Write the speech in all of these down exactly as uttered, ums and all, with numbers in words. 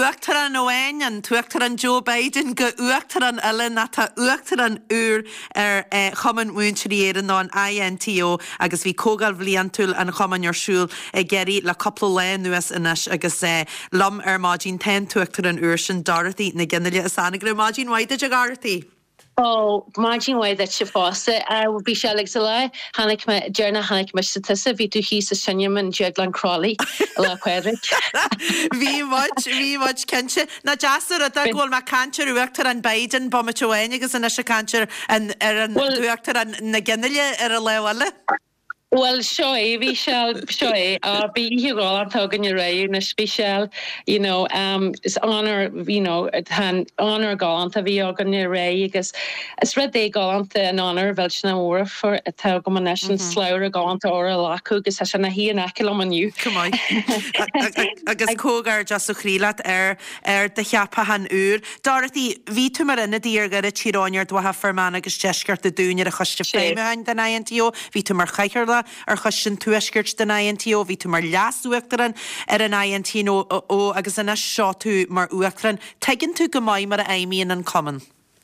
uachtar an Owain an tuachtar an Joe Biden go uachtar an Ellen na tá uachtar an ur ar uh, chaman múintríir an an I N T O agus bhí cógal bhliantúil an chaman arsúil uh, geri le couple le nuas inis agus uh, lam ar mágin ten tuachtar an ur sin Dorothy na gennelia a sanagra mágin waide a Garthy. Oh, imagine why that she foster. I would be Alex Alai, Hanik my journal, Hanik my statissa, Vitu Hees, Shenyam and Jeglan Crawley, La Quedric. We watch, we watch Kencha. Na Jasser at that goal, my cancer, Rector and Biden, Bomachoenigas and Asha cancer, and Eran Rector and Naganelia, Eralewala. Well, sure, we shall, sure, uh, be here all our talking your way, in a special, you know, um, it's honor, you know, it han honor gallant of the organ your way, because it's red day gallant an honor, Velchna or for a Telgum Nation Slower gallant or a lacu, because I shall hear an aculum on you. Come on. I guess Kogar just so creelat er, er the Yapahan ur. Dorothy, we to Marina dear get a cheer on your to have for man, agus Jeshkert the Dunya, a hush of flame behind the I N T O, we to Markaikerla. Ar chushin tuaskirch den I N T O ví tu mar las uachtaran ar an I N T O o agus an seo tú mar uachtaran tegin tú go mai mar a aimíon an common.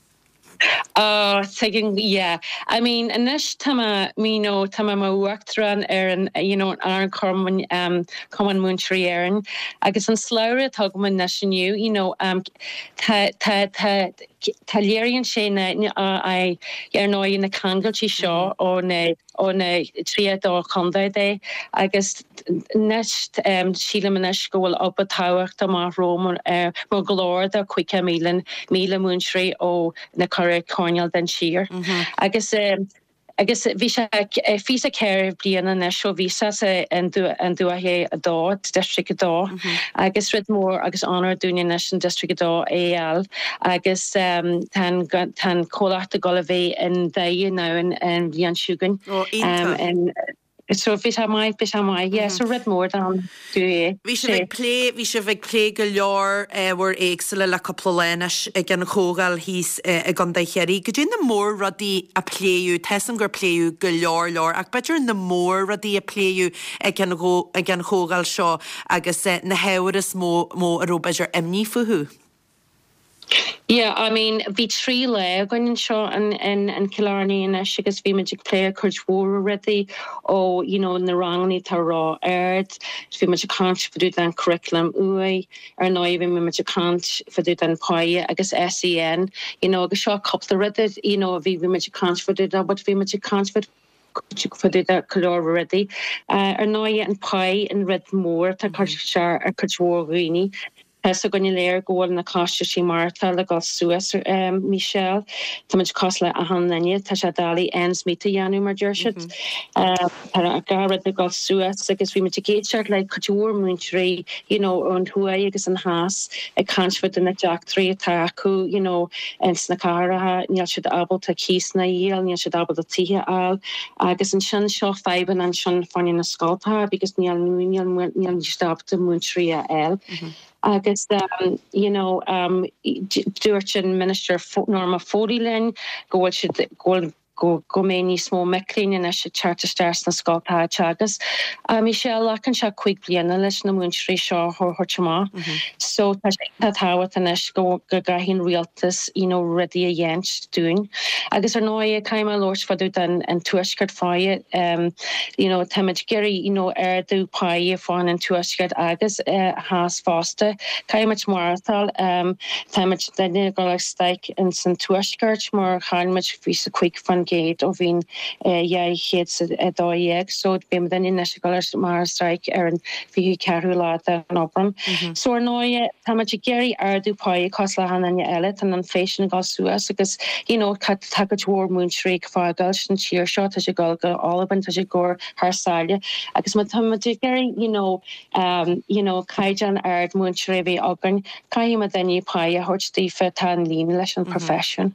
Uh, taking, yeah. I mean, anish tama, me no tama ma uachtaran ar an, you know, an common, um, common moontry erin. Agus an slowra togman nation you, you know, um, ta, ta, ta, Talerian Shane, I, you're no in the candle she shaw on a, on a tria or conda day. I guess next, um, Sheila Manish go up a tower to my Rome, uh, Mogalore, the quick a Milan, Mila Moontry, or the correct corneal than sheer. I guess, um, I guess visa visa care blian an national visas and do and do a a door district door. I guess read more I guess honor doing national district door A L. I guess um tan tan call out the Golive and they you know and and Jan Shugan um and so fish am I fish am I yeah so read more than do you we should play we should play galore uh, were excellent a couple lenish again Kogal he's a gun the here could you in the more ruddy a play you testing or play you galore lore I bet you're in the more ruddy a play you again go again Kogal shaw I guess uh, na how is mo mo a robeger emni for who. Yeah, I mean, vi three le going in show and and and Killarney and Ashigas vi magic player coach war already. Oh, you know, in the wrong ni tara erd. Vi magic can't for do that curriculum. Ui, or no even magic can't for do that pie. I guess S E N. You know, the show couple Reddit. You know, vi vi magic can't for do that, but vi magic can't for. For the color already, uh, or no yet and pie and red more. Ta coach share a coach war greeny. So going to layer go in the cost she Martha the got Suez um Michelle to much cost like a hand then Tasha Dali ends meet to Yanu Marjershit uh Garrett the got Suez I guess we mitigate shirt like couture moontry you know and who I guess and has a can't fit in the jack three taku you know and snakara you should able to kiss na yield you should able to tea al I guess and shun shaw five and shun funny in a sculptor because near near near stop to moontry l I guess, um, you know, um, Durchin Minister Norma Fodilin, go should go go go many small McLean and I should charter stars and Scott Chagas. Uh, Michelle, I can check quickly and unless no one shri shaw or Horchama. So that how it and I go gahin realtus, you know, ready a yench doing. I guess I know I came a lord for the and and to us fire, um, you know, Timid Gary, you know, air do pie fun and to us get Agus uh, has faster, kind much more um, Timid then go like stake and some to us more how much fees a quick fun gate of in yeah hits a doyeg so it been then in national mar strike and fi carula an oprum so no how much Gary are do pie cosla han and elet and then fashion go suas because you know cut take war moon shriek fagal and cheer shot as you go all up and as you go her side I guess my Gary you know um you know kaijan art moon shrivi ogan kaima then you pie hot steve tan lean lesson profession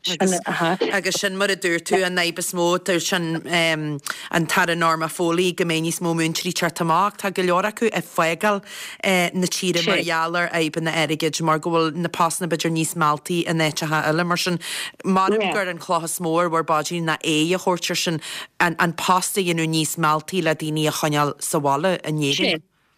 I guess shin mud do too and naibas mo shin um and tar norma foley gemeni smo moontri chartamak ta galioraku e fegal na chira marialer aib na erigage margol na pasna bidger nís malti and necha ha emerson margar and clohas more were baji na e a horchershin and and pasta you know nís malti ladini a chanyal sawala and yeri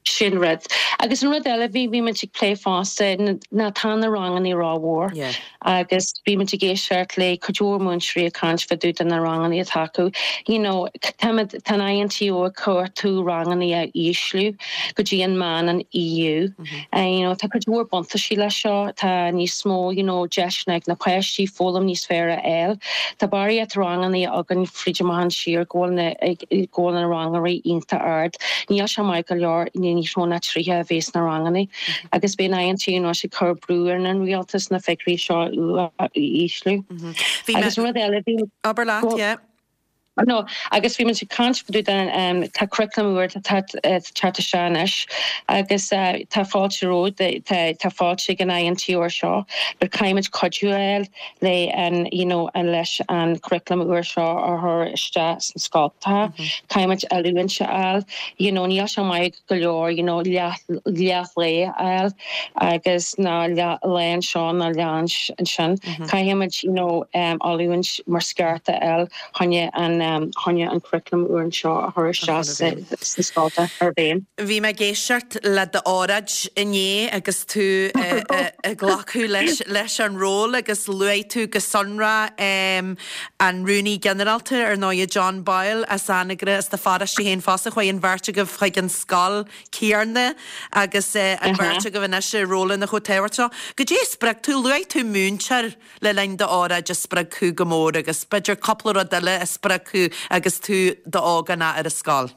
sin red. Agus an rud eile bhí bhí man lé fásta na tána rang an í ráhór. Agus bhí man géisiart le chuúr mún srí a cant faú an na rang an í taú. You know, tan I N T O chuir tú rang an í a íslú go dtí an man an E U. And you know, tá chuúr bonta sí le seo tá níos smó, you know, deisneag na peistí fólam níos féra eil. Tá barí at rang an í agan fríide mahan siar ggóna ggóna rangarí ínta ard. Ní se Michael leor ní rhona tríthe a bhés na ranganí. Agus bé I N T nó sé chur brúar na rialtas na feicrí seo íslú. Agus rud eile bhí Aberlaat, yeah. No, agus bhí man sé cant faú den tá curriculumúir táta seanis agus tá fáilte ród tá fáilte an I N T O seo, bar caiimiid codúil le an you know an leis an curriculumúir seo ar thir iste san scáilta, caiimiid eúin se eil, you know ní se maiid go leor, you know leath lé eil agus ná leon seo na lean an sin, caiimiid you know eúin mar scearta eil chunne an Um, Hanya an curriculum úr an seo a thuir se sáta ar bhéin. Bhí me géisiart le de áraid inné agus tú ghlachu leis leis an ról agus luid tú go sonra um, an rúní generalta ar náide John Boyle a sanagre is de fada sí hén fása chuoi an bharte go chuig an scal céarne agus uh, an bharte go bhna se róla na chotéirtá. Go dé sprag tú luid tú múnsear le lein de áraid a sprag chu gomór agus beidir coppla a deile a sprag agus tú do áganna ar a scáil.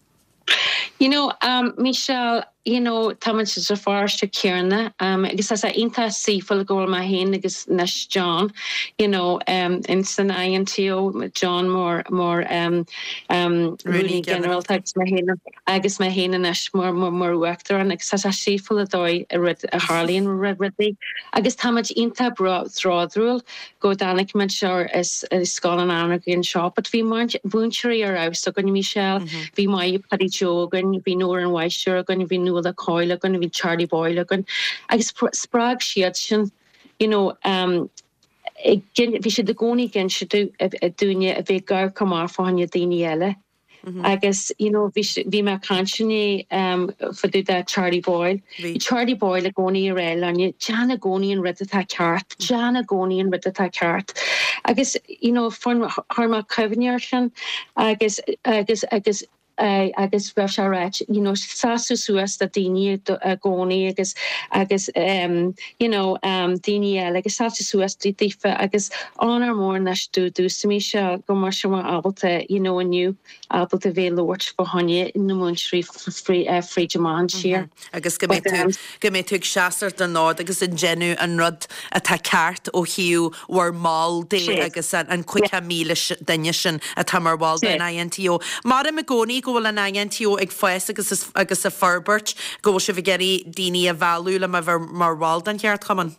You know, um, Michelle, you know, táman is a fáiste céarna, um, agus as a inta sífol go ma hen agus nes John, you know, um, in san I N T O, John more more um um Rooney general types ma hen agus ma hen nes more more more wector and agus as a sífol a dói a rid a Harlín rid ridley agus táman inta bra thrádrúil go danig man sure is is scáil an anna gin shop but vi mar búnseí ar aus so gon Michelle vi mai paddy jogan vi nóir an waisir gon vi nu the coil gon vi Charlie Boyle gon agus sprag siad sin you know um gin vi sé de goni gin se do a dúne a bheit gar komar fáinne daine eile agus you know vi vi me kanni um for do that Charlie Boyle Charlie Boyle a goni rel an Jana goni an rid tá ceart Jana goni an rid tá ceart agus you know fun harma covenir sin agus agus agus Uh, agus bheit you know sasu suas da daine a gcónaí agus agus um you know um daine agus sasu suas dífa agus anar mór nas dú dúsamí se go mar sem abalta you know aniu abalta bhé Lord for honne in na munsrí free free Jaman siar agus go mé tú go mé tú seaar den nád agus in genu an rud a tá ceart ó hiú war máil dé agus an cuicha míle daine sin a tamar bháil den I N T O mar a me gcónaí go bhfuil an I N T O ag foies agus agus a Ferbert go se bh geirí daoine a bhú le a bhar mar bháil an cheart chaman.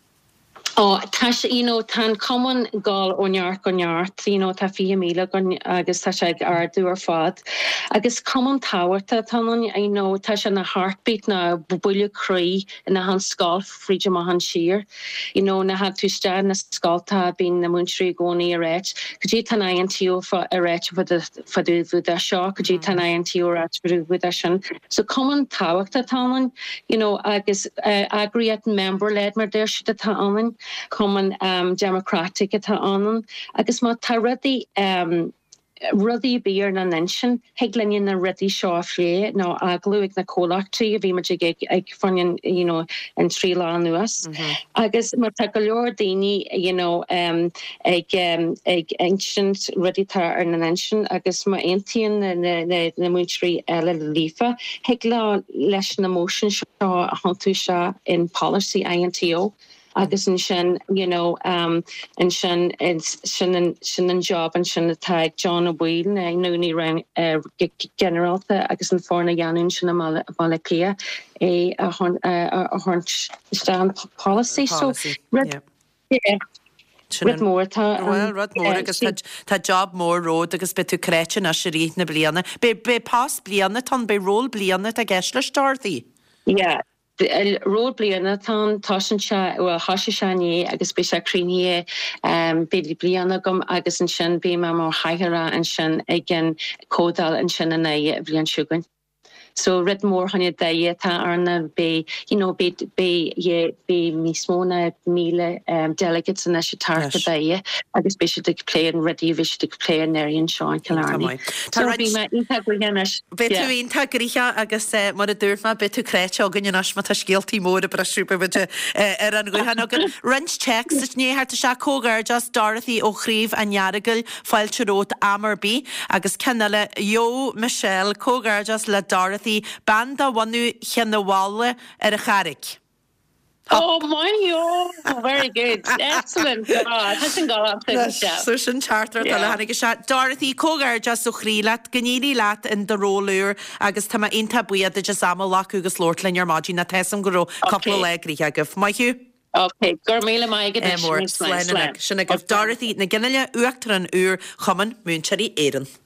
Oh, tá you know tan common gal onart gonart you know tá fi míle gon agus tá sé ardú ar fad agus common táhairta tan I know tá se na heartbeat na buile crí in na han scáil fríide ma han sir you know na hat tú sta na scáilta bín na munsrí gcónaí a réit go tan I N T O fa a réit fa fadú bú a seo go tan I N T O rat bú a sin so common táhairta tan you know agus uh, agriat member led mar der si tá an common um, democratic at an agus ma tá rudi um, rudi beer na nation heglin na rudi shafré no agluig na colacti vi ma ag fannin you know in Sri Lanka nuas agus ma tá golor dini you know um ag um, ag ancient rudi tar ar na nation agus ma eintian na na na muntri ela lifa hegla leis na motion sha hantu sha in policy I N T O agus an sin you know um and sin it's sin an sin an job and sin tag John O'Wheel I know ni ran uh, general agus an forna Janun sin mal malkia a a hon a hon stand policy so yeah, yeah. Rud mór tá well rud mór agus tá job mór ród agus be tú créitin a sé rí na bliana be be pas bliana tan be ról bliana a geisle startí yeah Road bliana tá tásin se bhfuil hasise seané agus be se críní um, beidir bliana gom agus an sin bé me mar haithera an sin ag an códal an sin na bblion siúgain. So rid mór hanne daie tá arna be, you know, be be ye be mismona mile um, delegates in se tarta daie agus be de play an ready vi de play an Nerian Sean Killarney. So be ma intagrihenners. Betu inta gricha agus mar a dúrma betu krete agin in asma ta skiltí mór bra super bute er an gohan agin Runch checks ní her se cógar just Dorothy ó chríf an jaragil fáilterót Amerby agus kennelle Jo Michelle cógar just le Dorothy banda wanu chennewalle er a charig. Oh my, oh, very good. Excellent. God, hasn't got up So sin charter Dorothy cógar just so chrílat gníri lat in de rólúr agus tá inta buiad de just am lacu agus lortlin ar mágin na tesam go couple le gríthe gof. Maiú? Okay, gur míle mai go Sinna gof Dorothy na ginneile uachtar an úr chaman múnseí éan.